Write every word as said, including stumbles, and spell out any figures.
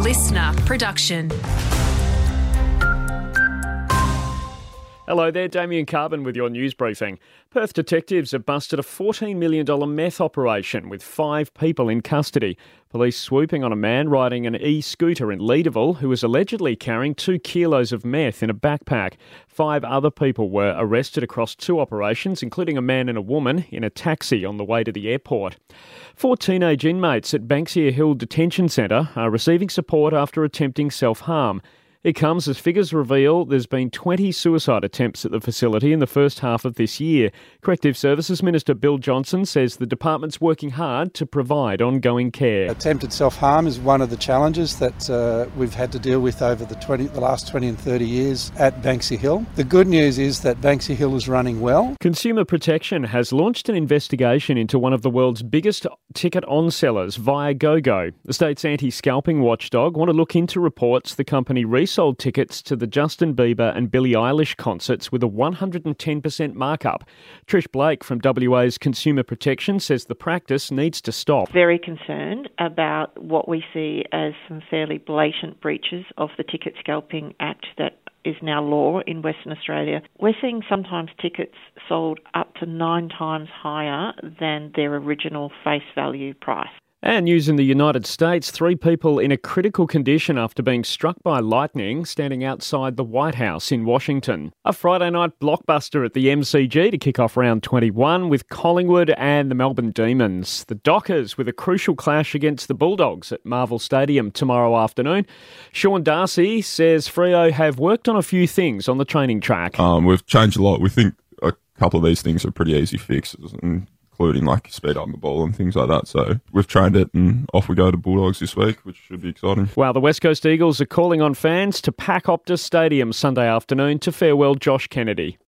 listener production. Hello there, Damien Carbon with your news briefing. Perth detectives have busted a fourteen million dollars meth operation with five people in custody. Police swooping on a man riding an e-scooter in Leederville who was allegedly carrying two kilos of meth in a backpack. Five other people were arrested across two operations, including a man and a woman in a taxi on the way to the airport. Four teenage inmates at Banksia Hill Detention Centre are receiving support after attempting self-harm. It comes as figures reveal there's been twenty suicide attempts at the facility in the first half of this year. Corrective Services Minister Bill Johnson says the department's working hard to provide ongoing care. Attempted self-harm is one of the challenges that uh, we've had to deal with over the, twenty, the last twenty and thirty years at Banksia Hill. The good news is that Banksia Hill is running well. Consumer Protection has launched an investigation into one of the world's biggest ticket on-sellers, Viagogo. The state's anti-scalping watchdog want to look into reports the company recently sold tickets to the Justin Bieber and Billie Eilish concerts with a one hundred ten percent markup. Trish Blake from W A's Consumer Protection says the practice needs to stop. Very concerned about what we see as some fairly blatant breaches of the Ticket Scalping Act that is now law in Western Australia. We're seeing sometimes tickets sold up to nine times higher than their original face value price. And news in the United States, three people in a critical condition after being struck by lightning standing outside the White House in Washington. A Friday night blockbuster at the M C G to kick off round twenty-one with Collingwood and the Melbourne Demons. The Dockers with a crucial clash against the Bulldogs at Marvel Stadium tomorrow afternoon. Sean Darcy says Freo have worked on a few things on the training track. Um, we've changed a lot. We think a couple of these things are pretty easy fixes, and including like speed up the ball and things like that. So we've trained it and off we go to Bulldogs this week, which should be exciting. Well, the West Coast Eagles are calling on fans to pack Optus Stadium Sunday afternoon to farewell Josh Kennedy.